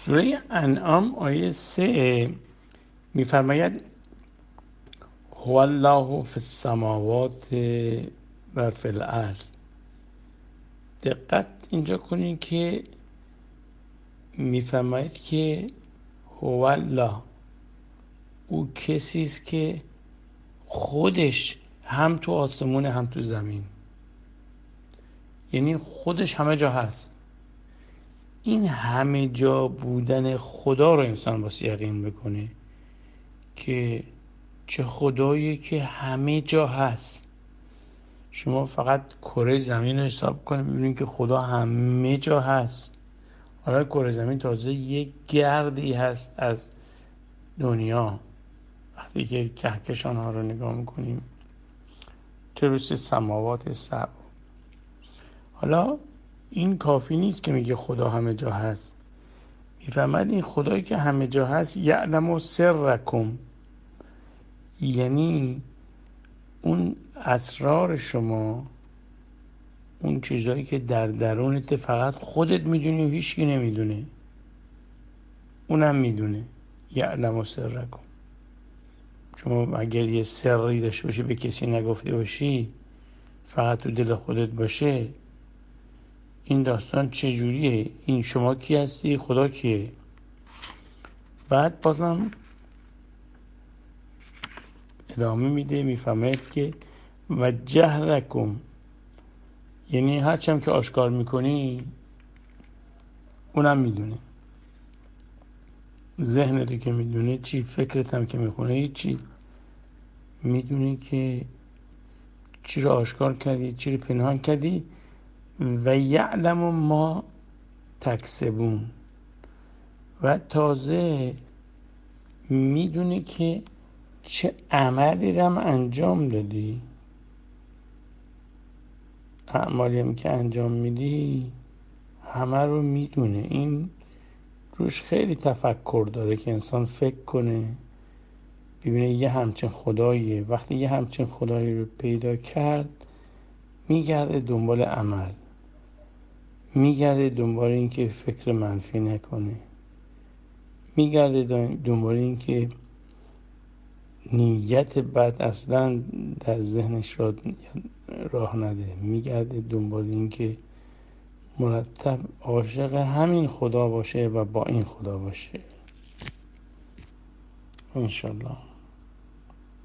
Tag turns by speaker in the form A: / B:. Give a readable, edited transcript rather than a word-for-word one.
A: سوره انعام آیه 3 میفرماید هو الله فی السماوات و فی الارض. دقت اینجا کنین که میفرماید که هو الله، او کسی است که خودش هم تو آسمون هم تو زمین، یعنی خودش همه جا هست. این همه جا بودن خدا رو انسان باید یقین بکنه که چه خدایی که همه جا هست. شما فقط کره زمین رو حساب کنید ببینید که خدا همه جا هست. حالا کره زمین تازه یک گردی هست از دنیا. وقتی که کهکشان ها رو نگاه میکنیم تروس سماوات سبع. حالا این کافی نیست که میگه خدا همه جا هست، میفهمد این خدایی که همه جا هست یعلم سرکم، یعنی اون اسرار شما، اون چیزایی که در درونت فقط خودت میدونی و هیچکی نمیدونه، اونم میدونه. یعلم سرکم، شما اگر یه سری داشته باشی به کسی نگفته باشی، فقط تو دل خودت باشه، این داستان چجوریه؟ این شما کی هستی؟ خدا کیه؟ بعد بازم ادامه میده، میفهمید که و جهرکم، یعنی هرچم که آشکار میکنی اونم میدونه. ذهنتو که میدونه چی، فکرت هم که میخونه چی، میدونه که چی رو آشکار کردی چی رو پنهان کردی. و یعلم ما تکسبون، و تازه میدونه که چه عملی رو هم انجام دادی. اعمالی هم که انجام میدی همه رو میدونه. این روش خیلی تفکر داره که انسان فکر کنه ببینه یه همچین خداییه. وقتی یه همچین خدایی رو پیدا کرد میگرده دنبال عمل، میگرده دنبال این که فکر منفی نکنه، میگرده دنبال این که نیت بد اصلا در ذهنش راه نده، میگرده دنبال این که مرتب عاشق همین خدا باشه و با این خدا باشه. انشالله.